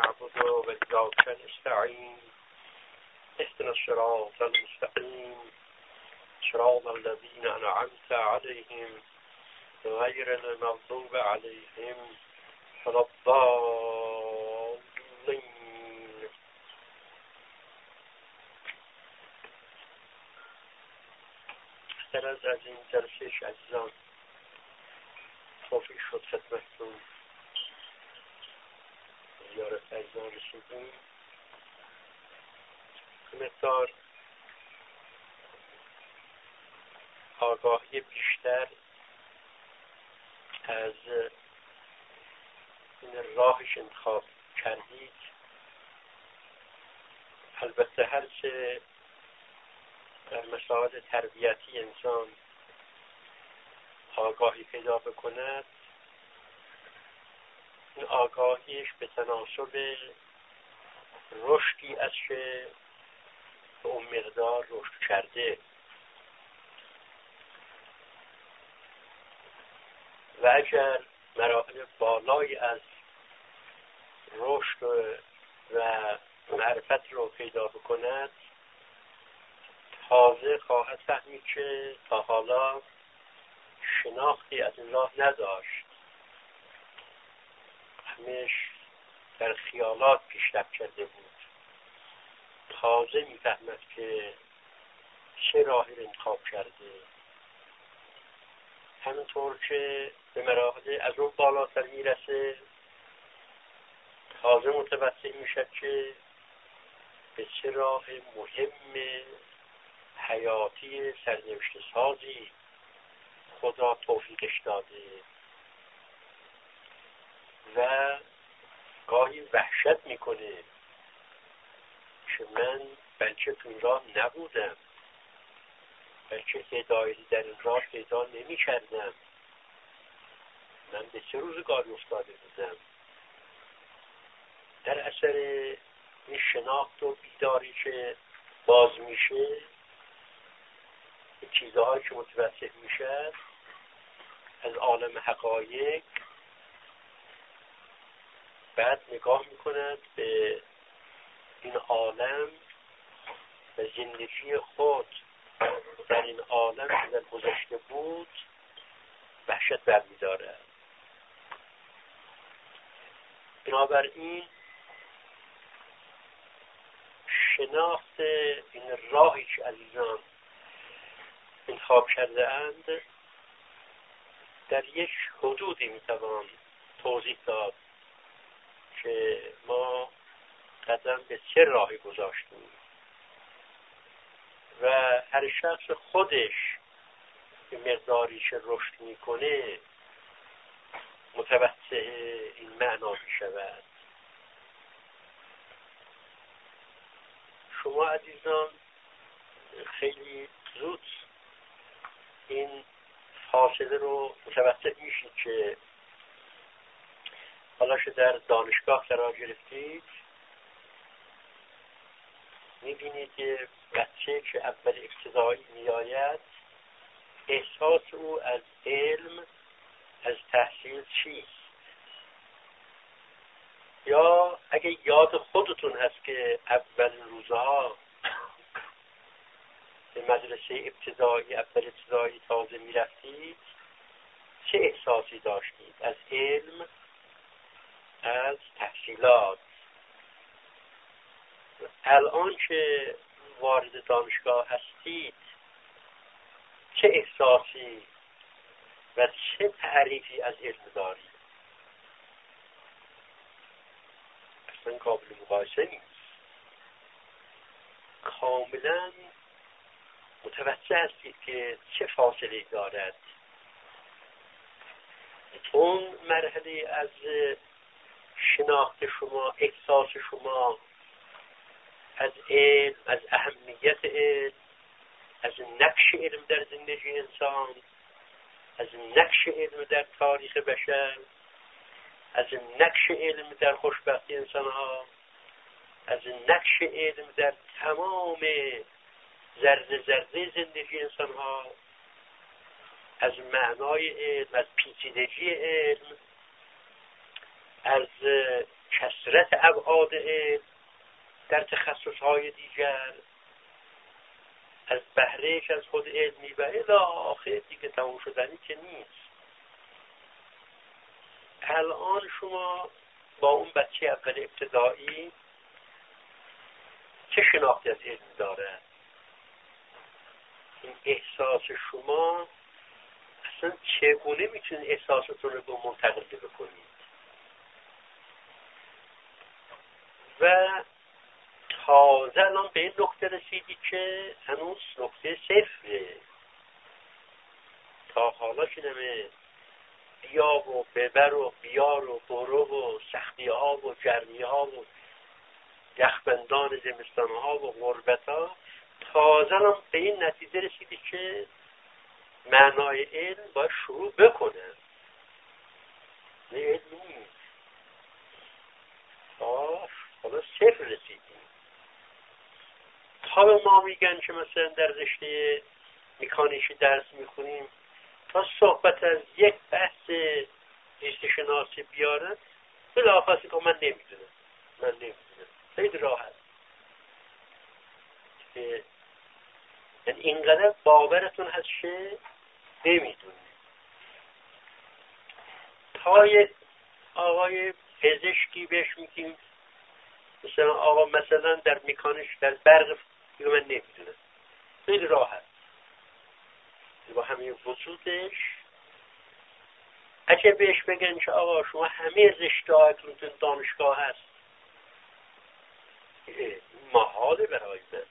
نعبد وإياك نستعين اهدنا الصراط المستقيم صراط الذين أنعمت عليهم غير المغضوب عليهم ولا الضالين. از این جلسه عزیزان توفیق شد خدمتتون زیارت عزیزان رسیدیم. مقدار آگاهی بیشتر از این راهش انتخاب کردید. البته هر چه در مسائل تربیتی انسان آگاهی پیدا بکند، این آگاهیش به تناسب رشدی از که به اون مقدار رشد کرده و اگر مراحل بالایی از رشد و معرفت رو پیدا بکند، تازه خواهد فهمید که تا حالا شناختی از این راه نداشت، همش در خیالات پیشرفت کرده بود. تازه میفهمد که چه راهی رو انتخاب کرده. همینطور که به مراحل از اون بالاتر میرسه، تازه متوجه میشه که به چه راه مهم حیاتی سرنوشت سازی خدا توفیقش داده و گاهی وحشت میکنه که من بلکه تو این راه نبودم، بلکه هدایتی در این راه پیدا نمی کردم، من به چه روزگاری افتاده بودم. در اثر این شناخت و بیداری که باز میشه، چیزهایی که متوجه میشه از عالم حقایق، بعد نگاه میکند به این عالم و زندگی خود در این عالم که در گذشته بود وحشت برمی‌دارد. بنابراین شناخت این راهی که عزیزان انتخاب کرده اند در یک حدودی میتوان توضیح داد که ما قدم به چه راهی گذاشتیم و هر شخص خودش به مقداری که رشد میکنه متوسع این معنا میشود. شما عزیزان خیلی زود این فاصله رو متوسط میشید که حالا که در دانشگاه قرار گرفتید، میبینید که بچه که اول ابتدایی میآید، احساس او از علم، از تحصیل چیست؟ یا اگه یاد خودتون هست که اول روزها به مدرسه ابتدایی، اول ابتدایی تازه میرفتید، چه احساسی داشتید از علم، از تحصیلات؟ الان که وارد دانشگاه هستید چه احساسی و چه تعریفی از علم دارید؟ اصلا قابل مقایسه نیست. کاملا متوجه هستید که چه فاصله دارد. اون مرحله از شناخت شما، احساس شما از علم، از اهمیت علم، از نقش علم در زندگی انسان، از نقش علم در تاریخ بشر، از نقش علم در خوشبختی انسان ها، از نقش علم در تمام ذره ذره زندگی انسان ها، از معنای علم، از پیچیدگی علم، از کسر کثرت ابعاد علم در تخصصهای دیگر، از بهرهش از خود علمی و الی آخر دیگه تموم شدنی که نیست. الان شما با اون بچه اول ابتدایی چه شناختی از علم داره؟ این احساس شما اصلا چگونه میتونید احساستون رو منتقل بکنید؟ و تازه الان به این نقطه رسیدی که هنوز نقطه صفره. تا حالا که نمه بیا و ببر و بیار و برو و سختی ها و گرمی ها و یخبندان زمستان ها و غربت ها، تازه هم به این نتیجه رسیدی که معنای علم باید شروع بکنه. نه علم نیست. حالا صفر رسیدیم. تا به ما میگن که مثلا در رشته مکانیکی درس میخونیم، تا صحبت از یک بحث زیست شناسی بیارن، بلافاصله که من نمیدونم. خیلی راحت. یعنی اینقدر باورتون هست که نمیدونید. تا یک آقای پزشکی بهش میگیم مثلا آقا مثلا در مکانیک در برق، دیگه من نمیدونم. خیلی راحت. با همین وجودش اگه بهش بگن که آقا شما همه رشته‌هاتون تو دانشگاه هست، محاله برای من،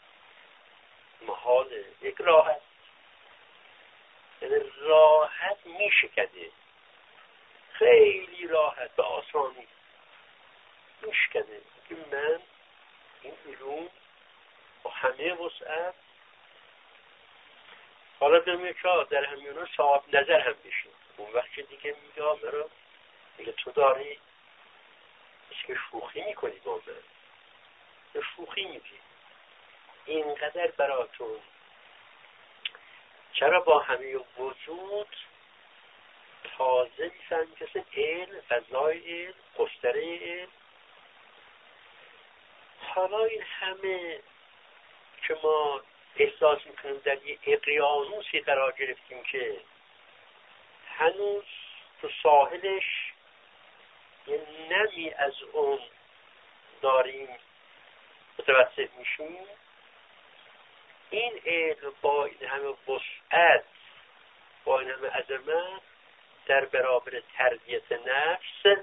محاله. یک راحت، یعنی راحت میشکنه، خیلی راحت به آسانی میشکنه که من این علوم با همه وسعت، حالا دمیه که در همیونه صاحب نظر هم بشین. اون وقت دیگه میگه مرا میگه تو داری که شوخی میکنی با من، شوخی میگی اینقدر براتون. چرا با همه وجود تازه میفهمی که علم، فضای علم، گستره علم، حالا این همه که ما احساس میکنیم در یه اقیانوسی قرار گرفتیم که هنوز تو ساحلش یه نمی از اون داریم متوسط میشیم. این علم با این همه وسعت، با این همه عظمت، در برابر تربیت نفس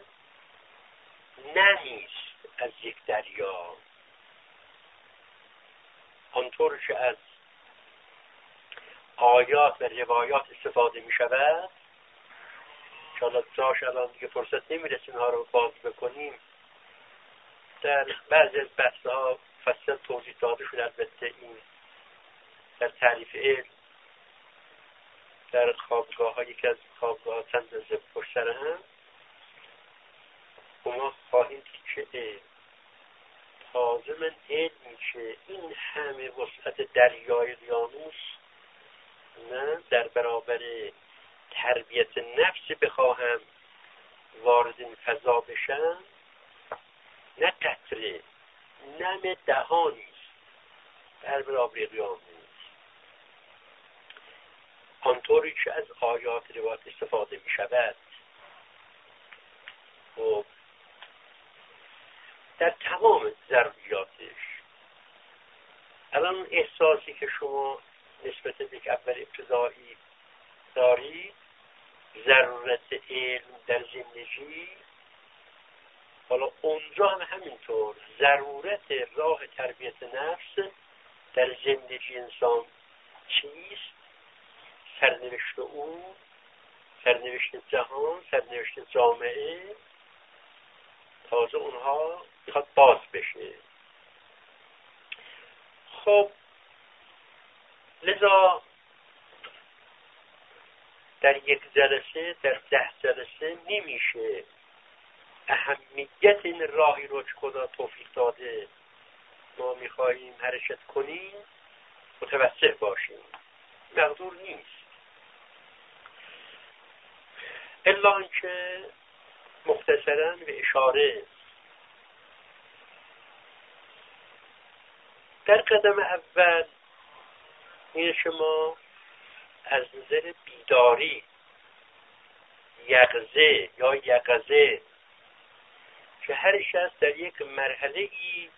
نمیست از یک دریا. آنطور که از آیات و روایات استفاده می شود، که حالا جاش الان دیگه فرصت نمیرسه اینها رو باز بکنیم، در بعضی از بحث‌ها فصل توضیح داده شده. البته این در تعریف علم در خوابگاه ها، یکی از خوابگاه ها چند از پشت سر هم، ما خواهیم که تازه من علمی که این همه وسعت دریای اقیانوس نه در برابر تربیت نفس بخواهم وارد این فضا بشم، نه قطره، نم دهانیست در برابر اقیانوس. آنطوری که از آیات روایات استفاده می شود و در تمام ضروریاتش. الان احساسی که شما نسبت به یک اول ابتدایی دارید، ضرورت علم در زندگی، حالا اونجا هم همینطور ضرورت راه تربیت نفس در زندگی انسان چیست؟ سرنوشت اون، سرنوشت جهان، سرنوشت جامعه، تازه اونها میخواد باز بشه. خب لذا در یک جلسه، در 10 جلسه نمیشه اهمیت این راهی رو که خدا توفیق داده ما میخواییم حرکت کنیم متوسط باشیم. مقدور نیست. الا اینکه مختصراً به اشاره در قدم اول این شما از نظر بیداری یقظه یا یقظه که هر شخص در یک مرحله ای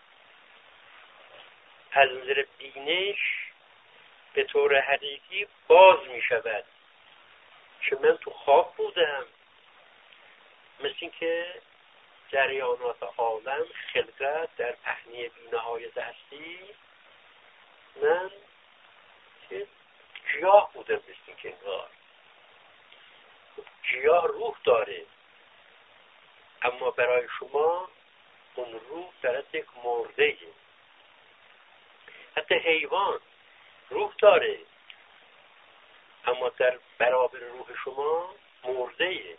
از نظر بینش به طور حقیقی باز می شود که من تو خواب بودم، مثل این که جریانات عالم خلقت در پهنه بی‌نهایت هستی، من که گیاه بودم، مثل این که انگار گیاه روح داره، اما برای شما اون روح در یک مرده. حتی حیوان روح داره اما در برابر روح شما مرده.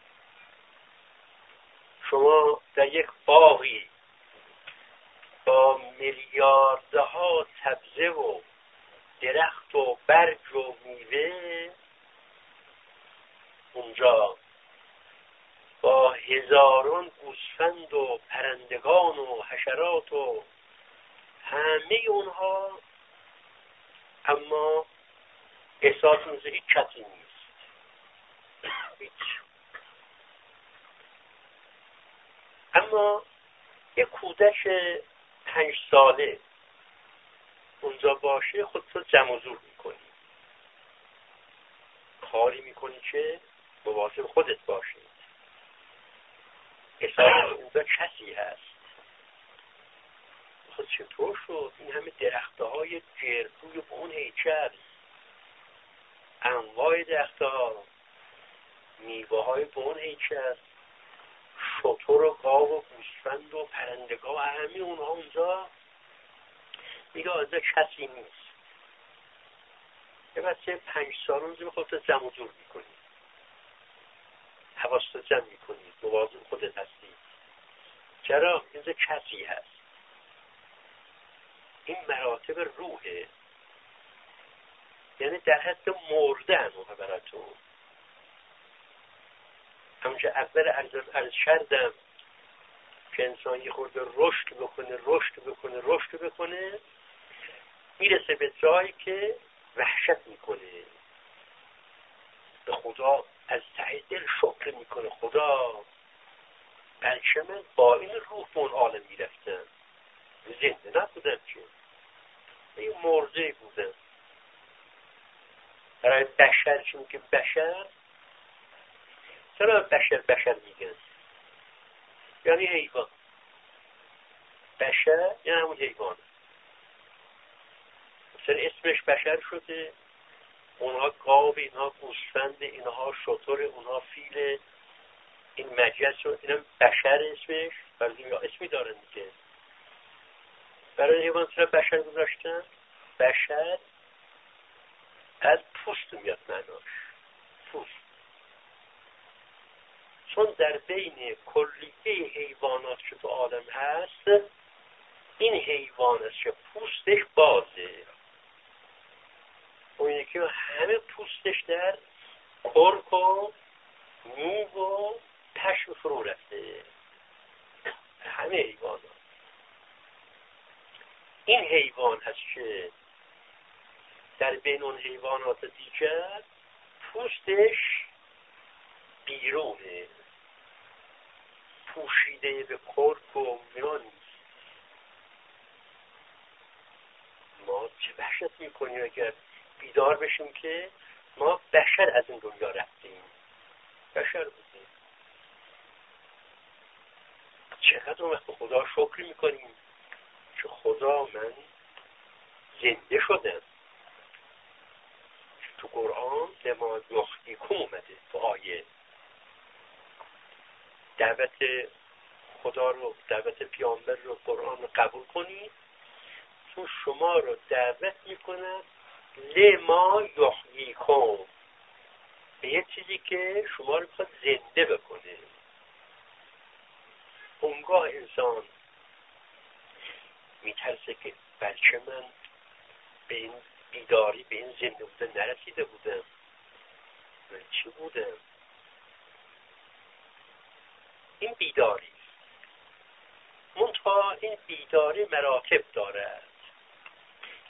شما در یک باغی با میلیاردها سبزه و درخت و برگ و میوه، اونجا با هزاران گوسفند و پرندگان و حشرات و همه اونها، اما احساس میشه هیچ کسی نیست، هیچ. اما یک کودک 5 ساله اونجا باشه خودتو جمع و جور میکنی، کاری میکنی که مواظب خودت باشی، احساس اونجا کسی هست. خود چطور شد این همه درختهای گردوی به اون هیکل، انواع درختها، میوه های به اون هیکل، شتر و گاو و گوسفند و پرندگاه و همه اونها اونجا، میگه آنجا کسی نیست. یه بچه 5 سال اونجا خودت جمع و جور میکنی، حواست رو جمع میکنی، مواظب خودت هستی. چرا؟ اینجا کسی هست. این مراتب روحه، یعنی در حد مرده انوها براتون. همونجا اول عرض کردم که انسان یه خورده رشد بکنه میرسه به جایی که وحشت میکنه، به خدا از ته دل شکر میکنه، خدا بلکه من با این روح به اون عالم میرفتم، زنده نبودم که، این مرده بودم. برای بشر چی میگه؟ بشر، چرا بشر میگن؟ یعنی حیوان. بشر یعنی همون حیوان، مثلا اسمش بشر شده، اونها گاو، اینها گوسفند، اینها شتر، اونها فیل، این مجلس شد، اینا بشر اسمش، برای اسمی دارن دیگه. برای حیوان چرا بشر گذاشتن؟ بشر از پوست میاد معناش، پوست. چون در بین کلیه حیوانات که تو عالم هست، این حیوان است که پوستش بازه، اون یکی همه پوستش در کرک و موگ و پشم فرو رفته، همه حیوانات. این حیوان هست که در بین اون حیوانات دیگر پوستش بیرونه، پوشیده به کرک و میان. ما چه وحشت میکنیم اگر بیدار بشیم که ما بشر از این دنیا رفتیم، بشر بودیم. چقدر اون وقت خدا شکر میکنیم که خدا من زنده شدم. تو قرآن لما یحییکم اومده، تو آیه دعوت خدا رو، دعوت پیامبر رو، قرآن رو قبول کنید، چون شما رو دعوت میکنم لما یحییکم، به یه چیزی که شما رو میخواد زنده بکنه. اونگاه انسان میترسه که بلکه من به این بیداری، به این زنده بودن نرسیده بودم، من چی بودم؟ این بیداری منتها این بیداری مراتب دارد.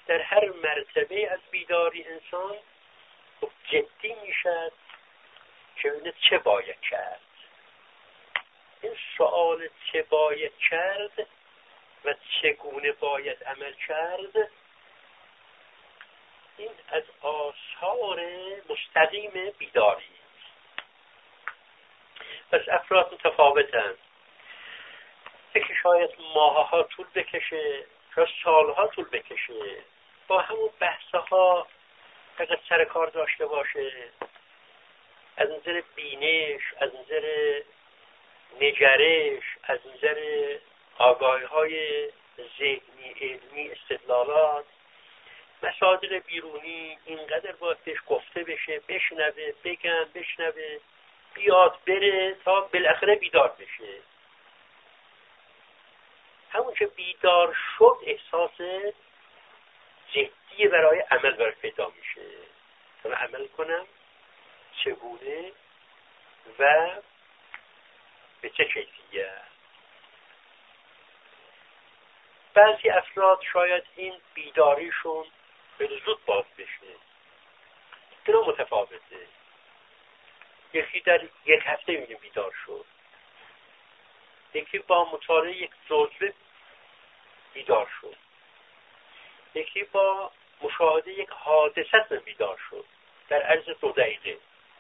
در هر مرتبه از بیداری انسان جدی میشد که ببینه چه باید کرد. این سوال چه باید کرد و چگونه باید عمل کرد، این از آثار مستقیم بیداری. پس افراد متفاوتند. یکی شاید ماه‌ها طول بکشه، شاید سال‌ها طول بکشه، با همون بحث‌ها فقط سر کار داشته باشه. از نظر بینش، از نظر نگرش، از نظر آگاهی‌های ذهنی، علمی، استدلالات، مصادر بیرونی اینقدر باید بهش گفته بشه، بشنوه، بشنوه، بیاد بره تا بالاخره بیدار بشه. همون که بیدار شد احساس جدی برای عمل براش پیدا میشه. تا عمل کنم چگونه و به چه کیفیت. بعضی افراد شاید این بیداریشون خیلی زود باز بشه. اینا متفاوته. یکی در یک هفته میگه بیدار شد، یکی با مطالعه یک جزوه بیدار شد، یکی با مشاهده یک حادثه بیدار شد در عرض 2 دقیقه،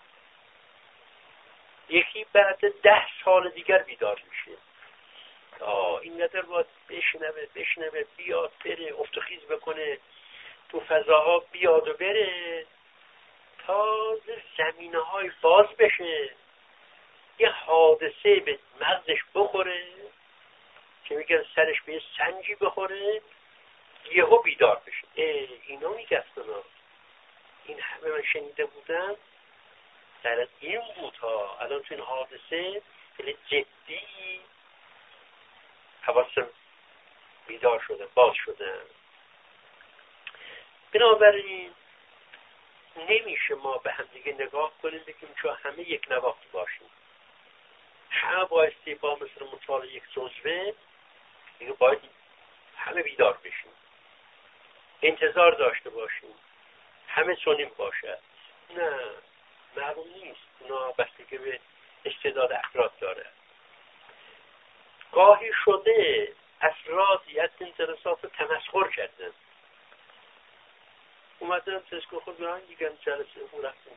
یکی بعد 10 سال دیگر بیدار میشه. اینقدر باید بشنوه، بیاد بره، افت و خیز بکنه، تو فضاها بیاد و بره تا زمینه‌های باز بشه، یه حادثه به مغزش بخوره که میگن سرش به یه سنجی بخوره، یهو بیدار بشه. اینا میگفتن، این همه من شنیده بودم در این بود ها. الان تو این حادثه خیلی جدی حواسم بیدار شده، باز شدن. بنابراین نمیشه ما به هم دیگه نگاه کنیم بگیم چون همه یک نواخت باشیم، همه بایستی با مثل مطالعه یک جزوه دیگه باید همه بیدار بشیم، انتظار داشته باشیم همه سنیم باشد. نه، معلوم نیست. اونا بستگی به استعداد افراد داره. گاهی شده افرادی از این جلسات رو تمسخر کردن، اومدن تسکو خود برن دیگن جلسه اون رفتن.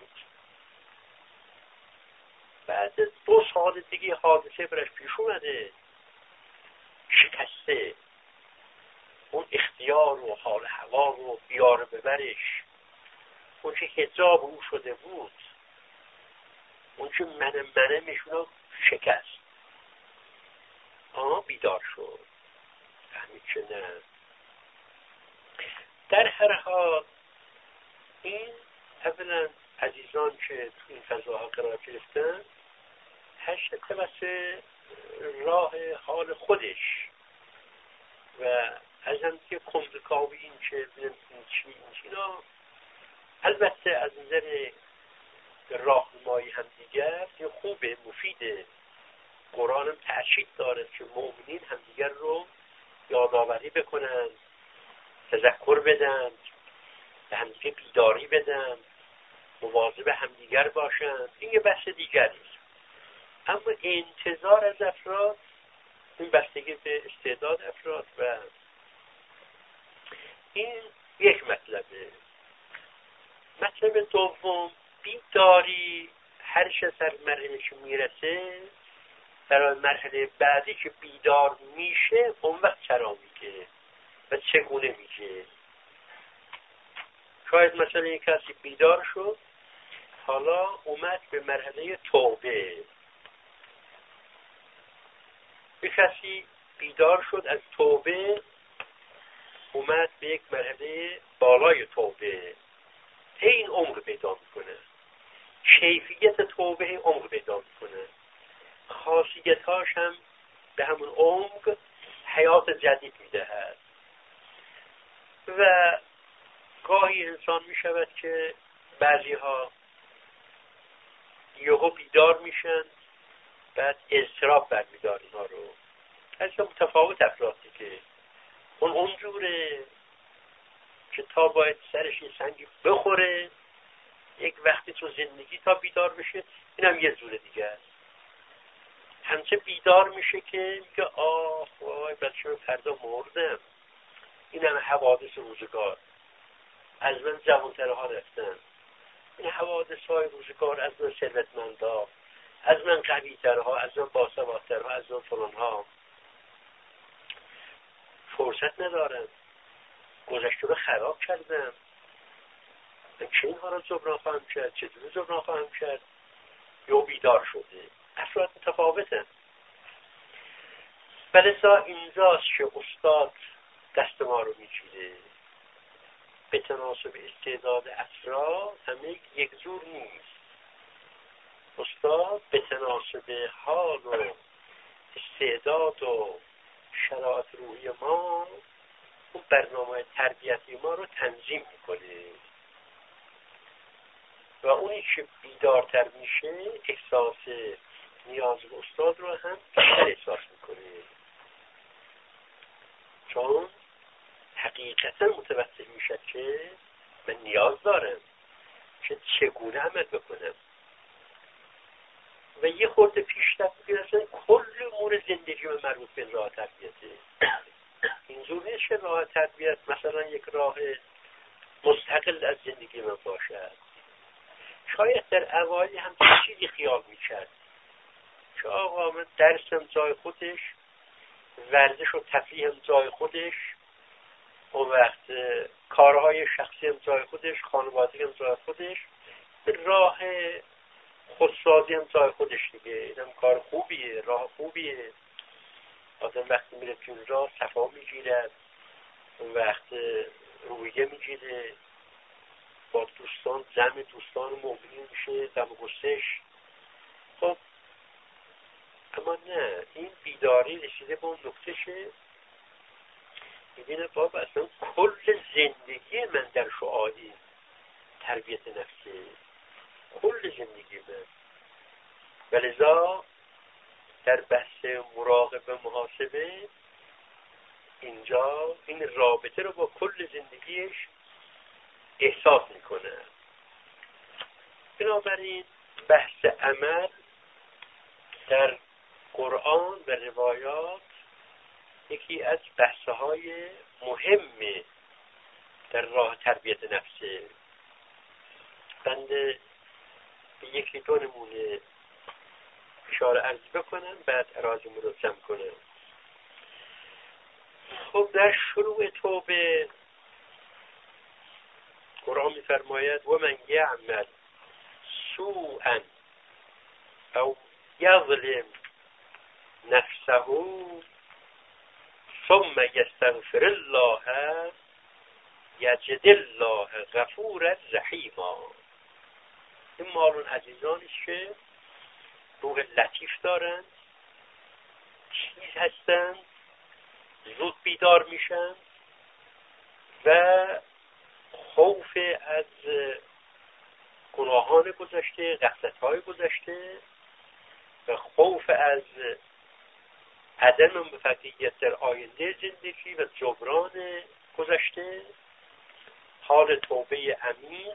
بعد 2 سال دیگه حادثه برش پیش اومده، شکسته، اون اختیار و حال هوا و بیار ببرش، اون که حجاب او شده بود، اون که منمشون شکست، بیدار شد، فهمید که نه. در هر حال این اولا عزیزان که تو این فضاها قرار گرفتن، هر توسط راه حال خودش و از هم که کمزکاوی این که این چینا، البته از نظر راهنمایی هم دیگر این خوبه، مفیده. قرآن هم تأکید داره که مؤمنین همدیگر رو یادآوری بکنن، تذکر بدن، به همدیگه بیداری بدن، مواظب همدیگر باشن. این یه بحث دیگری است. اما انتظار از افراد، این بستگی به استعداد افراد و این یک مطلبه. مطلب دوم، بیداری هر چه سر مرحله که میرسه، برای مرحله بعدی که بیدار میشه اون وقت چرا میگه و چگونه میگه. شاید مثلا یک کسی بیدار شد، حالا اومد به مرحله توبه. یک کسی بیدار شد از توبه، اومد به یک مرحله بالای توبه. این عمق پیدا میکنه، کیفیت توبه عمق پیدا میکنه، خاصیتاش هم به همون عمق حیات جدید میدهد. و گاهی انسان میشود که بعضی ها یهو بیدار میشن، بعد اضطراب برمیدار اینها رو. از متفاوت افرادی که اونجوره که تا باید سرش یه سنگی بخوره یک وقتی تو زندگی تا بیدار بشه، اینم یه جور دیگه است. همچه بیدار میشه که میگه آه وای بچه فردا مردم، این همه حوادث روزگار از من جوانتره ها رفتن، این حوادث های روزگار از من ثروتمندا، از من قوی‌تر ها، از من باسوادتر ها، از من فلان ها فرصت ندارم، گذشته رو خراب کردم، من چه اینها رو جبران خواهم کرد، چطور جبران خواهم کرد؟ یا بیدار شده. افراد متفاوتن. ولذا اینجاست که استاد دست ما رو میگیره. به تناسب استعداد افراد همه یک جور نیست. استاد به تناسب حال و استعداد و شرایط روحی ما اون برنامه تربیتی ما رو تنظیم میکنه و اونی که بیدارتر میشه احساس نیاز به استاد رو هم بیشتر احساس میکنه، چون حقیقتا متوجه میشه که من نیاز دارم که چگونه عمل بکنم و یه خورده پیشتر میگه اصلا کل امور زندگی من مربوط به راه تربیته. اینجور نیست که راه تربیت مثلا یک راه مستقل از زندگی من باشد. شاید در اوایل هم چیزی خیال میکرد که آقا من درسم جای خودش، ورزش و تفریح هم جای خودش، اون وقت کارهای شخصی هم جای خودش، خانوادگی هم جای خودش، راه خودسازی هم جای خودش دیگه. اینم کار خوبیه، راه خوبیه. آدم وقتی میره تو این راه صفا میگیرد، اون وقت رویه میگیره، با دوستان جمع دوستان مؤمنین میشه، دم و گستش. خب اما نه، این بیداری رسیده به اون نقطه شه میبینه بابا اصلا کل زندگی من در شعاعی تربیت نفسه، کل زندگی من. ولذا در بحث مراقبه محاسبه اینجا این رابطه رو با کل زندگیش احساس میکنه. بنابراین بحث عمل در قرآن و روایات یکی از بحث‌های مهم در راه تربیت نفسه. بنده به یکی دو نمونه اشاره عرض بکنم، بعد ارائه مرسم کنم. خب در شروع توبه قرآن می‌فرماید و من یعمل سوءا او یظلم نفسه ثم یستغفر الله یجد الله غفورا رحیما. این مالون عزیزانی که روح لطیف دارند، چیز هستند، زود بیدار میشن و خوف از گناهان گذشته، غفلت‌های گذشته و خوف از عدم موفقیت در آینده زندگی و جبران گذشته، حال توبه عمیق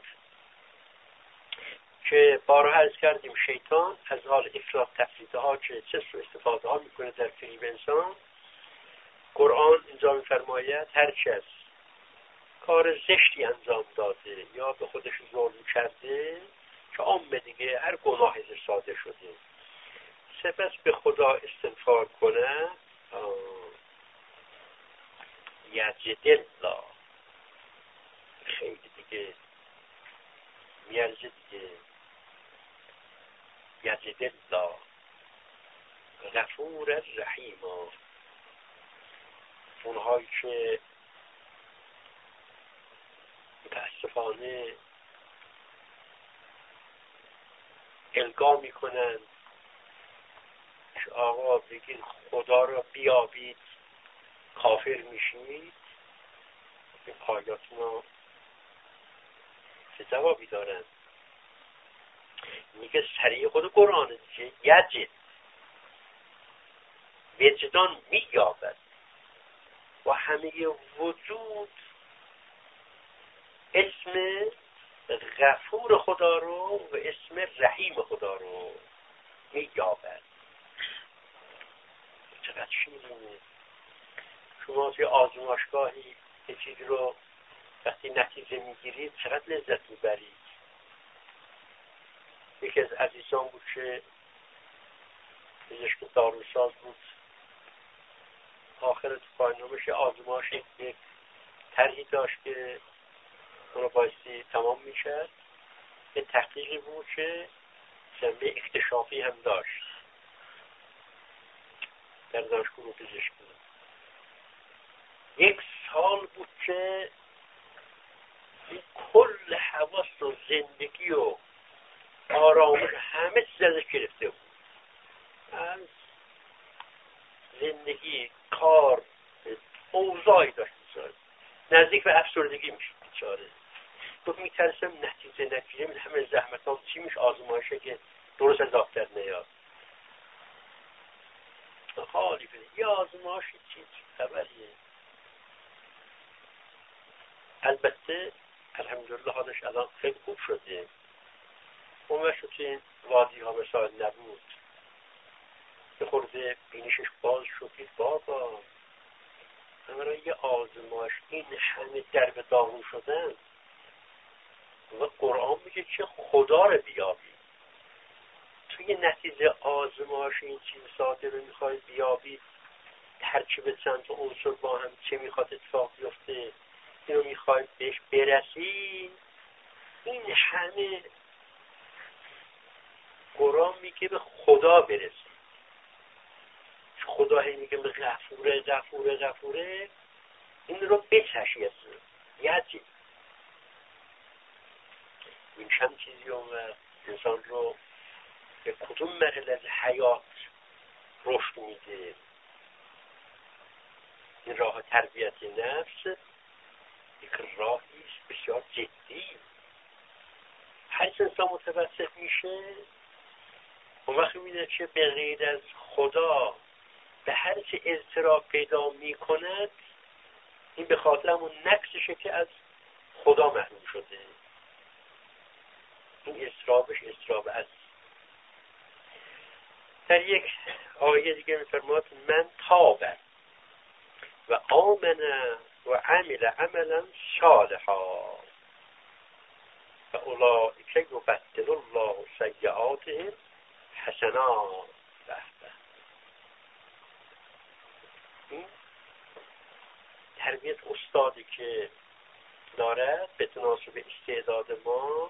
که بارها عرض کردیم شیطان از حال افراط تفریط ها که چه سو استفاده ها میکنه در فریب انسان. قرآن اینجا میفرماید هر کس کار زشتی انجام داده یا به خودش ظلم کرده که عامه دیگه هر گناهی صادر شده سپس به خدا استغفار کنه یجد الله، خیلی دیگه میارزه دیگه، یجد الله غفور رحیما. اونهایی که متاسفانه القا میکنن که آقا بگین خدا را بیابید کافر میشید، این آیاتنا چه جوابی دارن؟ میگه سریع خود قرآن دیگه، یجد وجدان مییابد و همه وجود اسم غفور خدا رو و اسم رحیم خدا رو می‌یابد. چقدر شیرینه. شما توی آزمایشگاهی یه چیزی رو وقتی نتیجه میگیرید چقدر لذت میبرید. یکی از عزیزان بود که پزشک داروساز بود، آخر تو پایان‌نامه‌اش آزمایش یک طرحی داشت که اون رو بایستی تمام میشد. یه تحقیقی بود که جنبه اکتشافی هم داشت در دانشگاه پزشکی. 1 سال بود که کل حواس و زندگی و آرامش همه چیز ازش گرفته بود، از زندگی، کار، اوضاعی داشت می‌شد، نزدیک به افسردگی میشد بیچاره. گفت میترسم نتیجه من همه زحمت ها چی میشه، آزمایشه که درست از دفتر نیاد. حالی کنه یه آزمایش چیز خبریه. البته الحمدلله حالش الان خیلی خوب شده. اون وقت که این وادی ها مثال نبود، به خورده بینیشش باز شد، بابا برای یه آزمایش این همه درب داغون شدن و قرآن میگه که خدا رو بیابی. توی نتیجه آزمایش این چیز ساده رو میخوای بیابی، ترکیب چند تا عنصر با هم چه میخواد اتفاق بیفته، اینو میخوای بهش برسی. این همه قرآن میگه به خدا برسی. خدا هی میگه به غفوره غفوره غفوره، این رو بچشی از یعنی این چند چیزی اون انسان رو به کدوم مرحله از حیات رشد میده. این راه تربیت نفس یک راهی بسیار جدی. هر انسان متوسط میشه اون وقت میبینه که به غیر از خدا به هر چه اضطراب پیدا میکند، این به خاطر همون نقصشه که از خدا محروم شده. این اضطراب است. در یک آیه دیگه میفرماد من تابه و آمن و عمل عملا صالحا و اولئک یبدل الله سیئاتهم حسنات. این تربیت استادی که داره به تناسب استعداد ما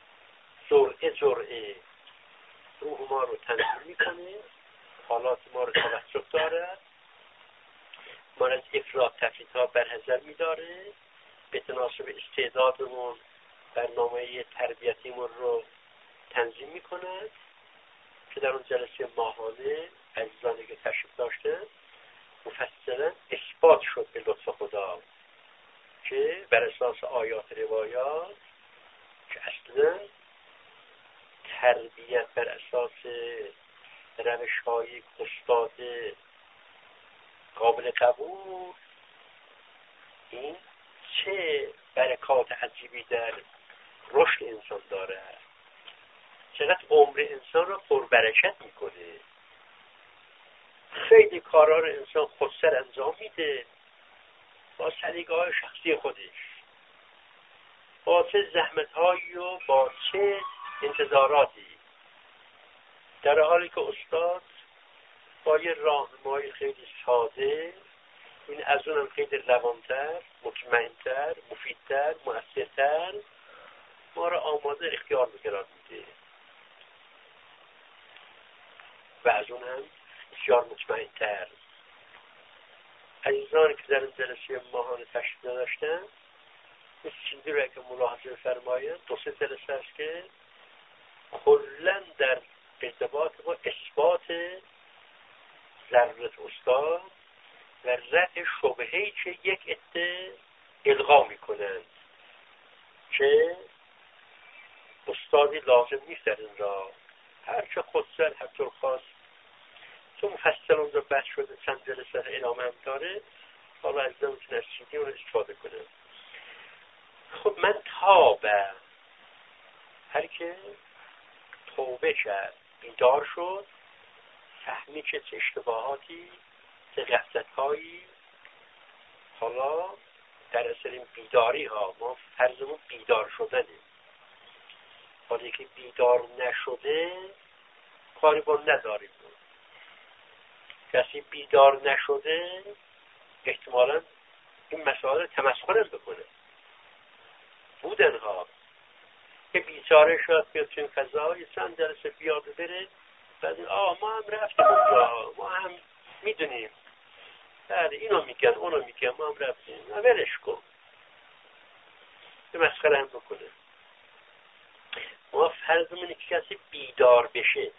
جرعه روح ما رو تنظیم میکنه، حالات ما رو توسط داره، ما از افراط تفریط ها برحذر میداره، به تناسب استعدادمون برنامه تربیتیمون رو تنظیم میکنه که در اون جلسه ماهانه عزیزانی که تشریف داشتن مفصلا اثبات شد به لطف خدا که بر اساس آیات روایات که اصلا تربیت بر اساس روش‌های استاد قابل قبول، این چه برکات عجیبی در رشد انسان داره، چقدر عمر انسان رو پربرکت میکنه. خیلی کارا رو انسان خودسر انجام میده با سلیقه‌های شخصی خودش، با چه زحمت‌هایی و با چه انتظاراتی، در حالی که استاد با یه راهنمای خیلی ساده، این از اونم خیلی روانتر، مطمئنتر، مفیدتر، مؤثرتر ما را آماده اختیار به قرار میده و از اون هم بسیار مطمئنتر. عزیزانی که در این جلسه ماهانه تشریف داشتن این چیزی رو که ملاحظه فرمایند، 2-3 جلسه است که کلا در ارتباط با اثبات ضرورت استاد و رد شبهه‌ای که یک عده القا میکنند که استادی لازم نیست در این راه، هرچه خودسر حتی خواست تو مفصل اونجا بحث شده، چند جلسه ادامه هم داره، حالا از میتونه از چیزی اون استفاده کنه. خب من تابه، هر که توبه کرد، بیدار شد، فهمی چه اشتباهاتی، چه غفلت‌هایی. حالا در اثر این بیداری ها ما فرضمون بیدار شدنه. حالا که بیدار نشده کاری با نداریم. کسی بیدار نشده احتمالاً این مسائل تمسخر بکنه. بودن ها که بیچاره شد بیاد تو این فضا یه چند جلسه بیاد بره، بعد ما هم رفتیم اونجا، ما هم میدونیم، بله اینو میگن اونو میگن، ما هم رفتیم، ولش کن، به مسخره هم بکنه. ما فرضمونه که کسی بیدار بشه،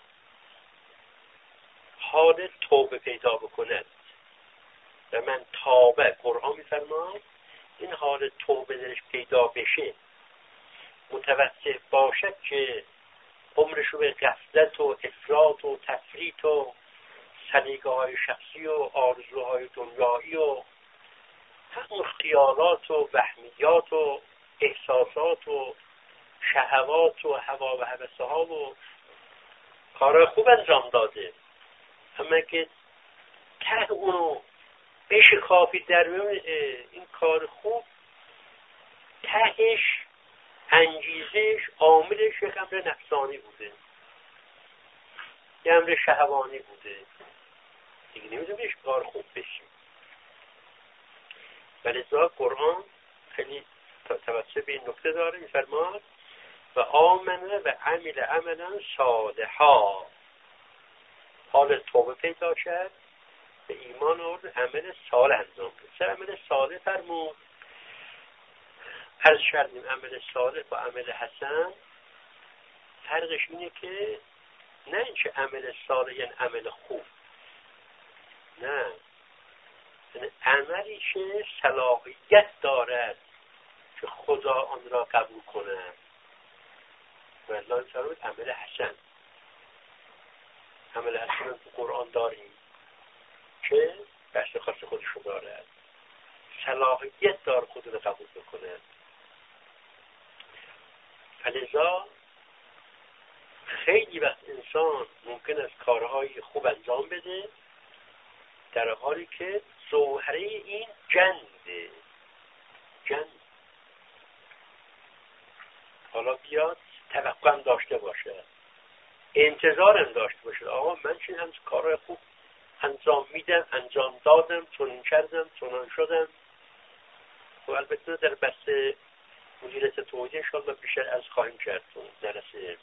حال توبه پیدا بکند و من تابه، قرآن میفرماید این حال توبه درش پیدا بشه، متوسط باشد که عمرشو به غفلت و افراط و تفریط و سلیقه‌های شخصی و آرزوهای دنیایی و همون خیالات و وهمیات و احساسات و شهوات و هوا و هوسه ها و کارهای خوب انجام داده، اما که ته اونو بشه کافی در این کار خوب تهش انگیزش عاملش یک امر نفسانی بوده، یک امر شهوانی بوده، دیگه نمیدونم بهش کار خوب بشیم. ولذا قرآن خیلی توجه به این نکته داره، میفرماد و آمنه و عمل عملا صالحا، حال توبه پیدا کرد، به ایمان آورد، عمل صالح انجام داد. چه عمل صالح فرمود؟ عرض کردیم عمل صالح با عمل حسن فرقش اینه که نه اینکه عمل صالح یعنی عمل خوب، نه، یعنی عملی که صلاحیت دارد که خدا آن را قبول کند. و الله تعالی عمل حسن، عمل حسن تو قرآن داریم که بحث خاص خودشو دارد، صلاحیت دار خود را قبول بکند. فلذا خیلی وقت انسان ممکن است کارهای خوب انجام بده در حالی که ظاهره این جنده، حالا بیاد توقع هم داشته باشه، انتظار هم داشته باشه، آقا من چین هم کارهای خوب انجام میدم، انجام دادم، چنین کردم، چنان شدم. و البته در بحث مدیریت توجیه انشاءالله بیشتر از خواهیم کرد درسه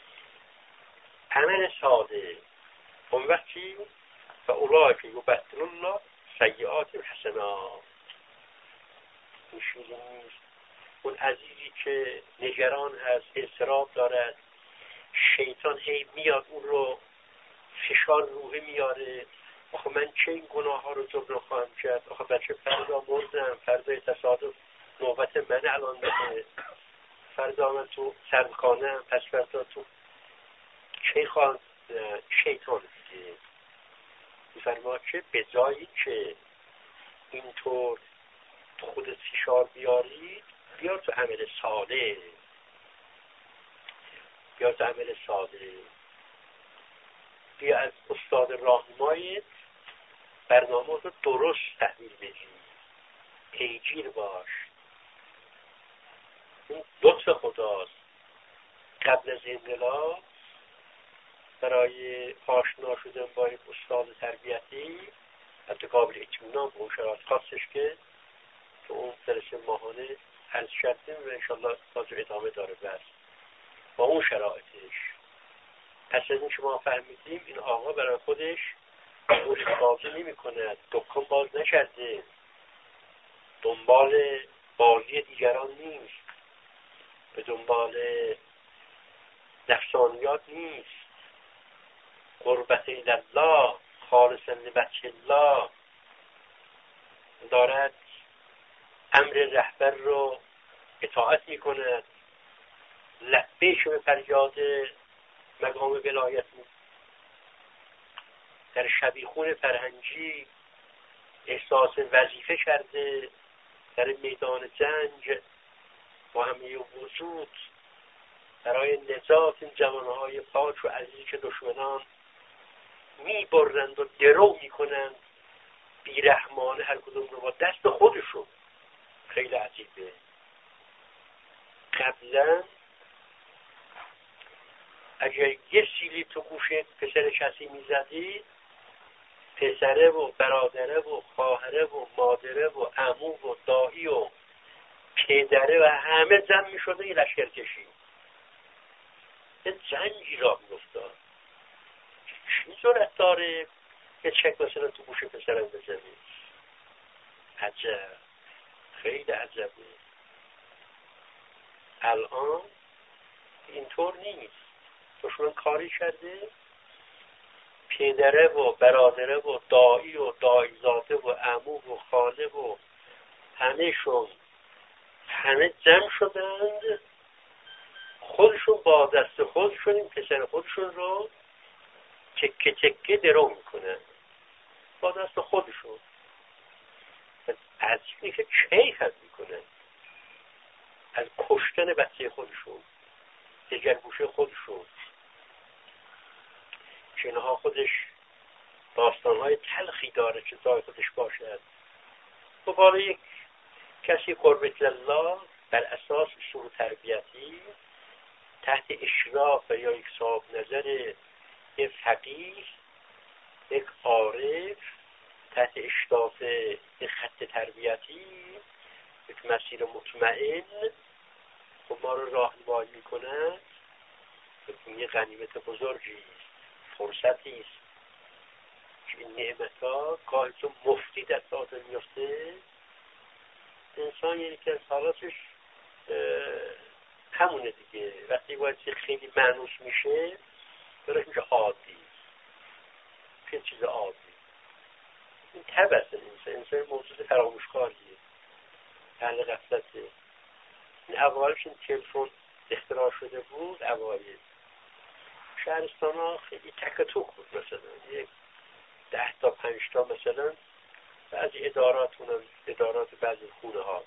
عمل ساده. اون وقتی و اولئک یبدل الله سیئات حسنات، این شیرین نیست. اون عزیزی که نگران هست، اضطراب دارد، شیطان هی میاد اون رو فشار روحی میاره، آخه من چه این گناه ها رو جبران خواهم کرد، آخه بچه فردا مردم، فردای تصادف نوبت من الان بده، فردا من تو سردخانه، پس فردا تو چه خواهم. شیطان دیگه میفرماد که به جایی که اینطور خودت فشار بیاری، بیا تو عمل صالح، بیا تو عمل صالح، بیا از استاد راهنمایت برنامه رو درست تحویل بدی، پیگیر باش. این لطف خداست. قبل از انقلاب برای آشنا شدن با یک استاد تربیتی حتی قابل اطمینان به اون شرایط خاصش که تو اون جلسه ماهانه عرض کردیم و انشالله باز ادامه داره بس با اون شرایطش. پس از این شما فهمیدیم این آقا برای خودش گوشت بازی نمی کند، دکان باز نکرده، دنبال بازی دیگران نیست، به دنبال نفسانیات نیست، قربت الله خالصا لوجه الله دارد، امر رهبر رو اطاعت می کند، لبیش به فریاد مقام ولایت در شبیخون فرهنگی احساس وظیفه کرده، در میدان جنگ با همه وجود برای نجات این جوانهای پاک و عزیزی که دشمنان میبرند و درو میکنند بیرحمانه هر کدوم رو با دست خودشون. خیلی عجیبه. قبلا اگر یه سیلی تو گوش پسر کسی میزدی، پسره و برادره و خواهره و مادره و عمو و دایی و پدره و همه جمع میشده این لشکر کشی. یه جنگی راه میافتاد. چی جرأت داره یه چک مثلا تو گوش پسرم بزنی؟ عجب، خیلی عجبه. الان اینطور نیست. دشمن کاری کرده پدره و برادره و دایی و دایزاده و عمو و خاله و همه جمع شدند، خودشون با دست خودشون این پسر خودشون رو تکه تکه درو میکنن با دست خودشون. از اینی که کیف میکنن از کشتن بچه خودشون، دگرگوشه خودشون. که اینها خودش داستانهای تلخی داره که جای خودش باشد. و برای یک کسی قربت الله بر اساس اصول تربیتی تحت اشراف یا یک صاحب نظر یک فقیه، یک عارف، تحت اشراف یک خط تربیتی، یک مسیر مطمئن خب ما رو راهنمایی میکنه. یه غنیمت بزرگی است، فرصتی است که این نعمت‌ها گاهی تو مفتی دست آدم میفته. انسان یعنی که از حالاتش همونه دیگه. وقتی باید خیلی معنوس میشه براش میشه عادی، که چیز عادی. این طبع است. انسان موجود فراموشکاریه، اهل غفلته. این اوایلش این تلفن اختراع شده بود، اوایل شهرستان ها خیلی تک توک بود. مثلا یک 10 تا 5 تا مثلا بعضی ادارات بعضی خونه ها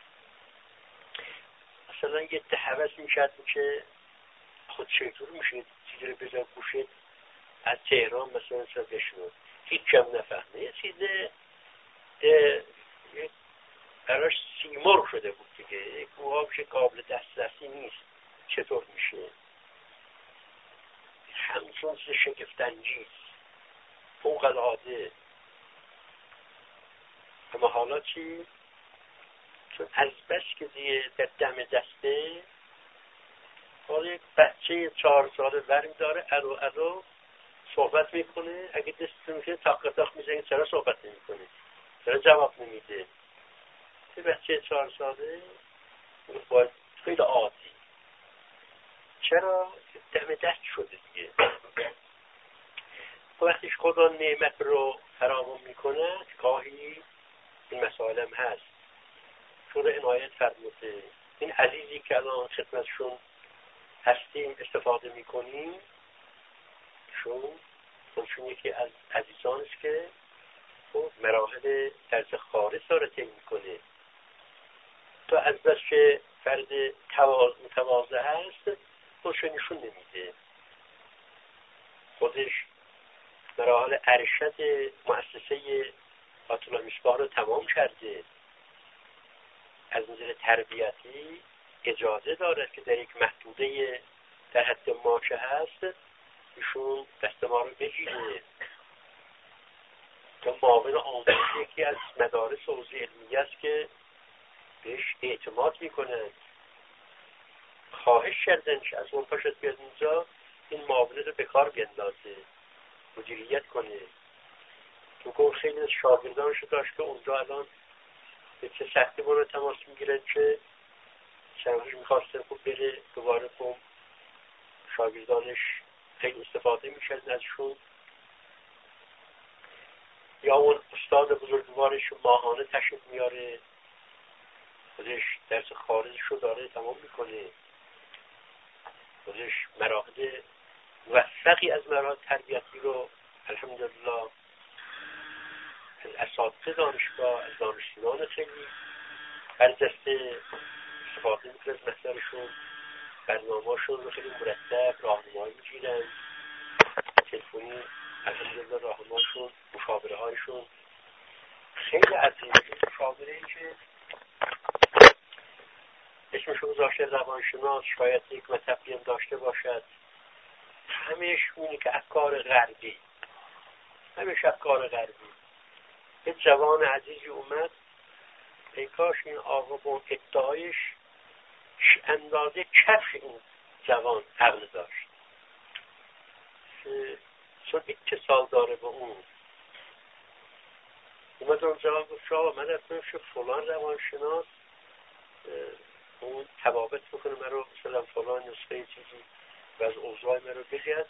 مثلا یه دهوز میشد که خود چطور میشه چیزی رو بزن گوشه از تهران مثلا بشنود، هیچ کم نفهمه. یه چیزه براش سیمرغ شده بود دیگه. یک گوهاش قابل دسترسی نیست. چطور میشه؟ همچون چیز شگفت‌انگیز فوق العاده. اما حالا چی؟ چون از بس که دیگه در دم دسته، حالا یک بچه 4 ساله ورم داره الو صحبت میکنه. اگه دستتون میکنه تاق میزنه چرا صحبت نمیکنه، چرا جواب نمیده. یه بچه 4 ساله باید خیلی عادی. چرا؟ دم دست شده دیگه. وقتیش خدا نعمت رو فراهم میکنه گاهی این مسائل هم هست. چون عنایت فرموده این عزیزی که الان خدمتشون هستیم استفاده میکنیم، چون یکی از عزیزان است که مراحل درس خارج داره طی میکنه. تو از بس که فرد متواضع هست خودش نشون نمیده. خودش مراحل ارشد مؤسسه آیت الله مصباح رو تمام کرده. از نظر تربیتی اجازه داره که در یک محدوده در حد ماشه هست ایشون دست ما رو بگیره. که معاون آموزشی یکی از مدارس حوزه علمیه است که بهش اعتماد میکنند. خواهش کردن که از اون پاشد بیاد اینجا این معاونه رو به کار بیندازه، مدیریت کنه. تو خیلی از شاگردانش داشت که اونجا الان به چه سختی با رو تماس میگیرن که چندش میخواستن خوب بره دوباره کن. شاگردانش خیلی استفاده میکردن ازشون. یا اون استاد بزرگوارش ماهانه تشریف میاره، خودش درس خارجش رو داره تمام میکنه. خودش مراحل موفقی از مراحل تربیتی رو الحمدلله از اساتید دانشگاه، از دانشجویان خیلی برجسته استفاده میکنه از محضرشون، برنامه‌شون رو خیلی مرتب راهنمایی میگیرن، تلفنی الحمدلله راهنماییشون، مشاوره هایشون خیلی عظیمه. مشاوره‌ای که اسمشو گذاشته روانشناس، شاید یک مطلبی هم داشته باشد، همش اونی که افکار غربی، همش افکار غربی. یه جوان عزیزی اومد، ای کاش این آقا با ادعایش اندازه کفش این جوان عقل داشت. چون اتصال داره به اون. اومد اون جواب گفت شما من رفتم فلان روانشناس، اون تبابت بکنه من رو مثلا فلان نسخه چیزی و از اوضاع من رو بگید،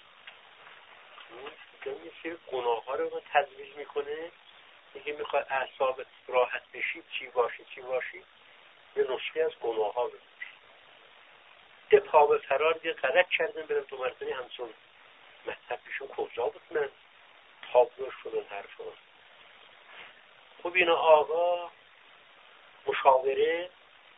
یه سری گناه ها رو تجویز میکنه، میگه میخوای اعصابت راحت بشی چی باشی یه نسخه از گناه ها بزنی. ده پا به فرار یه غلط کردن برم تو مرتبه همچون مطلبشون کجا بود من تابلوش شدن حرف ها. خب اینا آقا مشاوره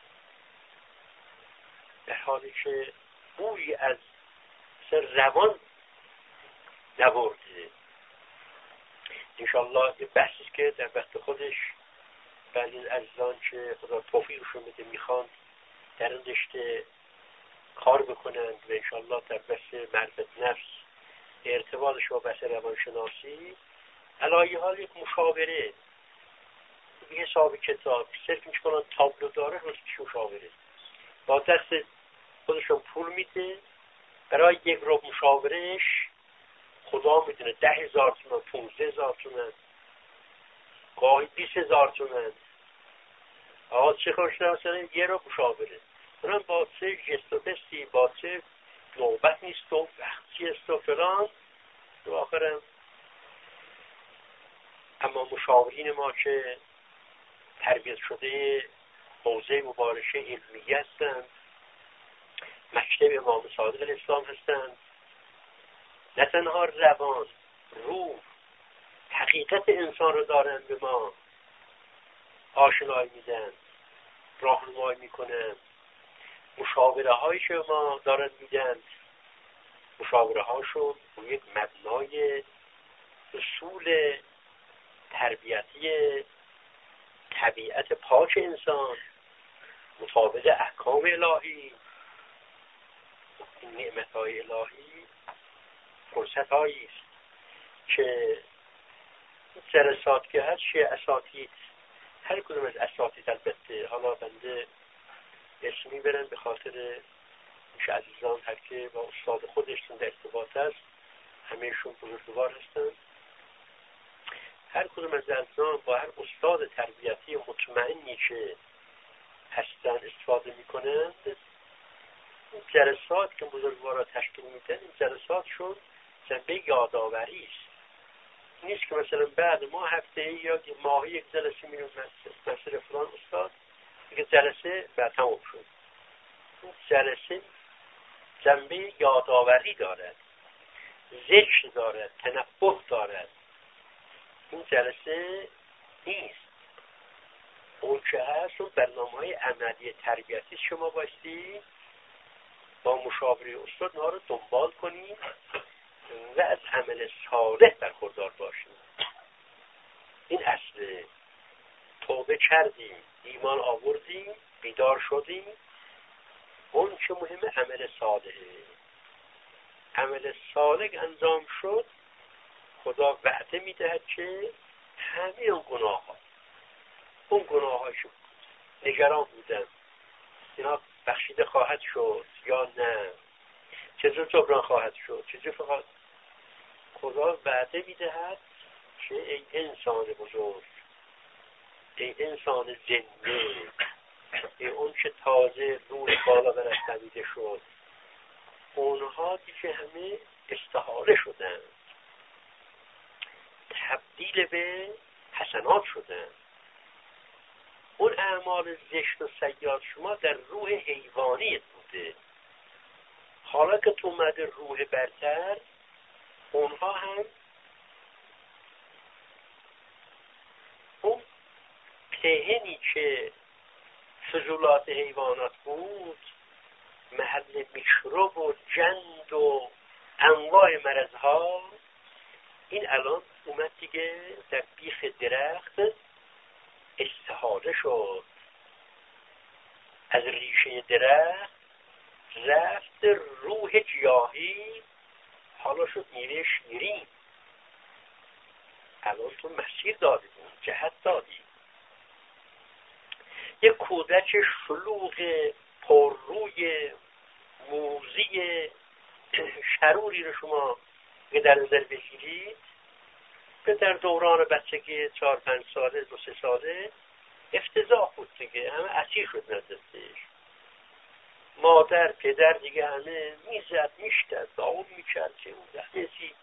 در حالی که بوی از روان نبرده. انشاءالله یه بحثی که در وقت خودش بعضی از عزیزان که خدا توفیقشون بده میخوان در این رشته کار بکنند و انشاءالله در بحث معرفت نفس ارتباطش با بحث روانشناسی علایه حال یک مشاوره به حساب کتاب صرف این چکنان تابلو داره روزش مشاوره با دست خودشون پول میده برای یک رو مشاورهش خدا میدونه 10,000 تومان 15,000 تومان گاهی 20,000 تومان. آقا چه خوشنه مثلا یه رو مشاوره اونم با چه جست و بستی با چه نوبت نیست و وقتی است و فلان و آخرم. اما مشاورین ما که تربیت شده حوزه مبارشه علمیه هستند، مکتب امام صادق الاسلام هستند، نه تنها روان روح حقیقت انسان رو دارن به ما آشنایی میدن، راهنمایی میکنن، مشاوره هایش ما دارن میدن، مشاوره هاشون یک مبنای اصول تربیتی طبیعت پاک انسان مطابق احکام الهی. این نعمت های الهی فرصت هایی است که جلسات که هست چیه اساتید، هر کدوم از اساتید البته حالا بنده اسمی برن به خاطر میشه عزیزان هر که با استاد خودشون در ارتباط است همهشون بزرگوار هستن، هر کدوم از عزیزان با هر استاد تربیتی مطمئنی که هستن استفاده میکنند. این جلسات که بزرگوارا تشکیل میدن این جلساتشون جنبه یادآوری است، نیست که مثلا بعد ما هفته یا ماهی یک جلسه میریم مثل فلان استاد دیگه جلسه بعد تمام شد. این جلسه جنبه یادآوری دارد، ذکر دارد، تنبه دارد. این جلسه نیست اون که هست اون برنامه‌های عملی تربیتی شما باشید با مشاوره استاد ها رو دنبال کنید و از عمل صالح برخوردار باشیم. این اصل توبه کردیم، ایمان آوردیم، بیدار شدیم، اون که مهم عمل صالحه. عمل صالح انجام شد خدا وعده میدهد که همه اون گناه ها شد نگران بودن اینا بخشیده خواهد شد یا نه، چطور جبران خواهد شد، چطور فقط خدا وعده میدهد که ای انسان بزرگ، ای انسان زنده، ای اون که تازه روح بالا برستمیده شد، اونها دیگه همه استحاله شدن، تبدیل به حسنات شدن. اون اعمال زشت و سیئات شما در روح حیوانیت بوده، حالا که تو اومده روح برتر اونها هم اون پهنی که فضولات حیوانات بود، محل میکروب و جند و انواع مرضها، این الان اومد دیگه در بیخ درخت استحاله شد، از ریشه درخت رفت روح گیاهی، حالا شد میوه شیرین. الان تو مسیر دادی، جهت دادی. یک کودک شلوغ پرروی موزی شروری رو شما که در نظر بگیرید، که در دوران بچگی 4-5 ساله 2-3 ساله افتضاح بود دیگه، همه اسیر شد نزدش. مادر پدر دیگه همه میزد میشتد داغون میکرد که اون دهنسی.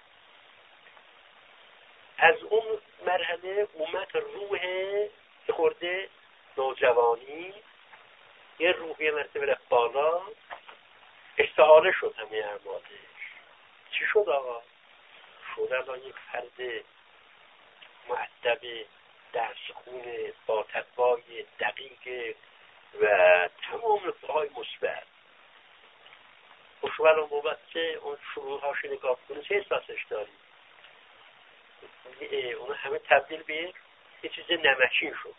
از اون مرحله اومد روح خورده نوجوانی، یه روحی مرتبه رفت بالا، استحاله شد همه اعمالش. چی شد آقا؟ شد الان یک فرد مؤدب درس خون با تقوای دقیق و تمام نکته‌های مثبت. شما الان بابت اون شروعهاش نگاه کنید چه احساسش دارید؟ اون همه تبدیل به یه چیز نمکین شد.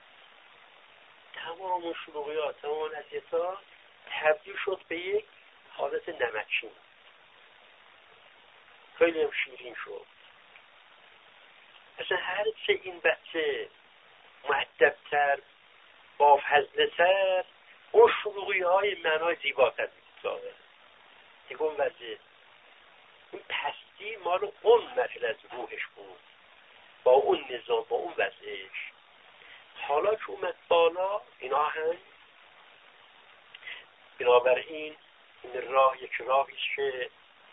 تمام اون شروعیات، تمام اون اذیت‌ها تبدیل شد به یک حالت نمکین. خیلی هم شیرین شد. اصلا هر چه این بچه مؤدب‌تر، با فضل‌تر، اون شروعی‌های معنای زیباتر می‌سازه. دیگه اون وضعه، این پستی مال اون مرحله از روحش بود، با اون نظام، با اون وضعش. حالا که اومد بالا اینا هم، بنابراین این راه یک راهی که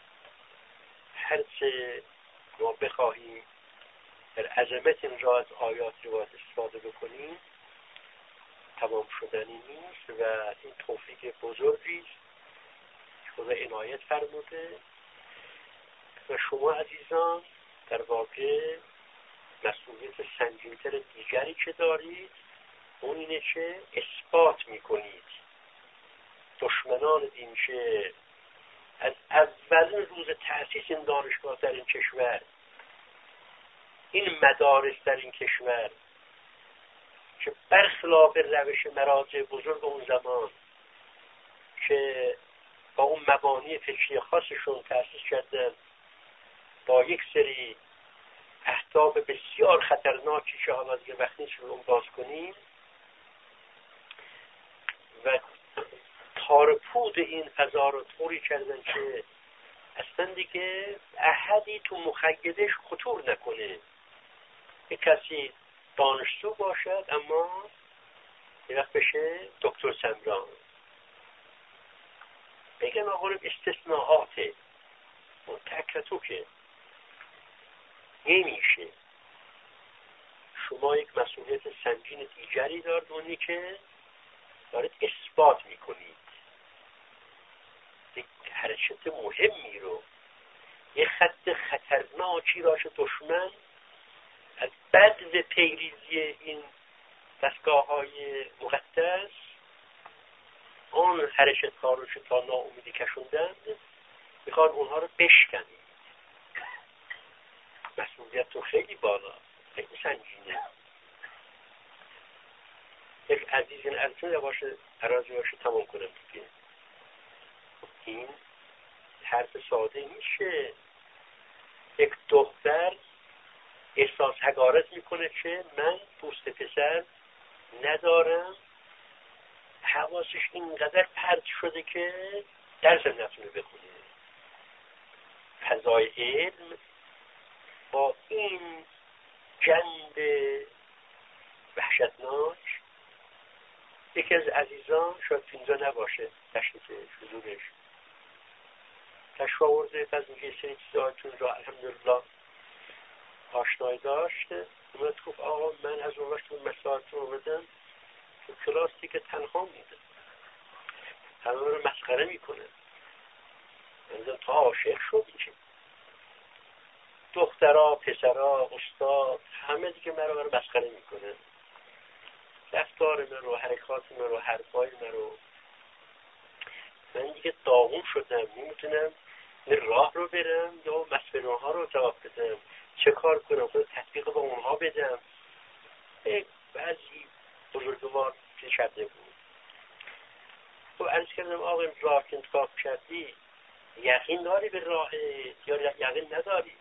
هرچه ما بخواهیم در عظمت این راه از آیات روایت استفاده بکنیم تمام شدنی نیست و این توفیق بزرگی است خدا عنایت فرموده و شما عزیزان در واقع مسئولیت سنگین‌تر دیگری که دارید اون اینه که اثبات میکنید دشمنان دین که از اولین روز تأسیس این دانشگاه در این کشور، این مدارس در این کشور که برخلاف روش مراجع بزرگ اون زمان که با اون مبانی فکری خاصشون تأسیس کردن، با یک سری اهداف بسیار خطرناکی که حالا دیگه وقت نیست رو باز کنیم و تارپود این فضا رو طوری کردن که اصلا دیگه احدی تو مخیدش خطور نکنه. یک کسی دانشجو باشد اما یه وقت بشه دکتر سمران، بگم آقا استثناءاته اون تکتو که نمیشه. شما یک مسئولیت سنگین دیگری دارد، اونی که دارید اثبات میکنید یک حرکت مهمی رو، یک خط خطرناکی راش دشمن از بد پیریزی این دستگاه های مقدس آن حرکت ها رو که تا ناامیدی کشوندند میخواد اونها رو بشکنید. مسئولیت تو خیلی بالا، خیلی سنگینه. یک عزیز این ارزون باشه عراضی باشه تمام کنم دیگه. این حرف ساده میشه. یک دختر احساس حقارت میکنه که من دوست پسر ندارم، حواسش اینقدر پرت شده که درس نتونه بخونه. فضای علم با این جنب وحشتناک، یکی از عزیزان شاید اینجا نباشه تشریف حضورش تشریف آورده، بعد میگه سری چیزاتون را الحمدلله آشنایی داشت، اومد گفت آقا من از اون وقت اون مسائلتون اومدم تو کلاس دیگه تنها میدم، همه رو مسخره میکنه. من تا عاشق شد که دخترها، پسرها، استاد همه دیگه مرا مسخره میکنه. رفت رفتار من رو، حرکات من رو، حرفای من رو. من دیگه داغون شدم، نمیتونم این راه رو برم یا مسئله ها رو جواب بدم. چه کار کنم؟ خود تطبیق با اونها بدم. بعضی بزرگوار که شده بود تو عرض کردم آقا راه که انتخاب کردی یقین داری به راه یا یقین نداری؟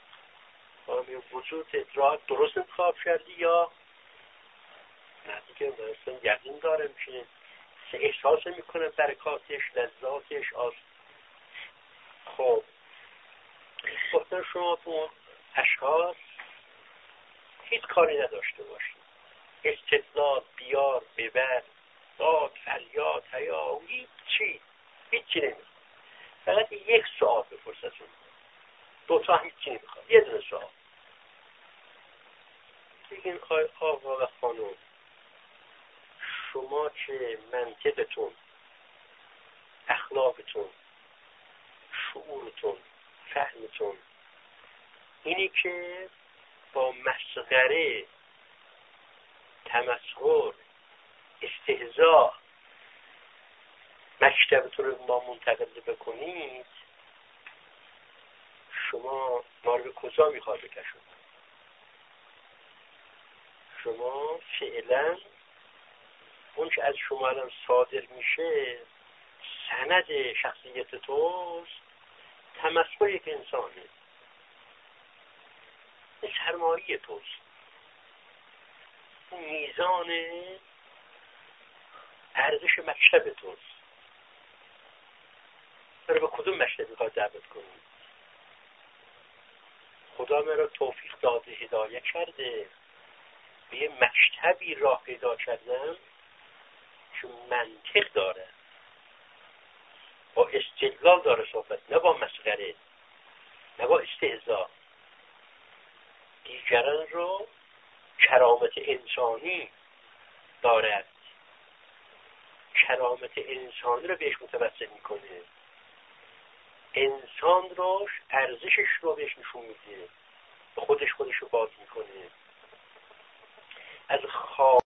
وجود راه درست انتخاب کردی یا نه؟ دیگه مثلا یقین دارم که احساس میکنم برکاتش، لذاتش خب گفتن شما تو اون اشخاص هیچ کاری نداشته باشید، استدلال بیار ببر داد فریاد هیا هیچی نمیخواد. فقط یک سوال بپرستون، دوتا هم هیچی نمیخواد، یه دونه سوال بگین آقا و خانم شما که منطقتون، اخلاقتون، شعورتون، فهمتون اینی که با مسخره، تمسخر، استهزاء مکتبتون رو ما منتقل بکنید، شما ما رو به کجا میخواد بکشون؟ شما فعلا اون که از شما الان صادر میشه سند شخصیت توست، تمسخر یک انسانه، این سرمایه توست، اون میزان ارزش مکتب توست. برای به کدوم مکتب میخواد دعوت کنید؟ خدا مرا توفیق داده، هدایت کرده، به یه مکتبی راه پیدا کردم که منطق داره، با استدلال داره صحبت، نه با مسخره، نه با استهزاء. دیگران رو کرامت انسانی دارد، کرامت انسانی رو بهش متوسل میکنه، انسان روش ارزشش رو بهش نشون میده، به خودش رو باز میکنه. از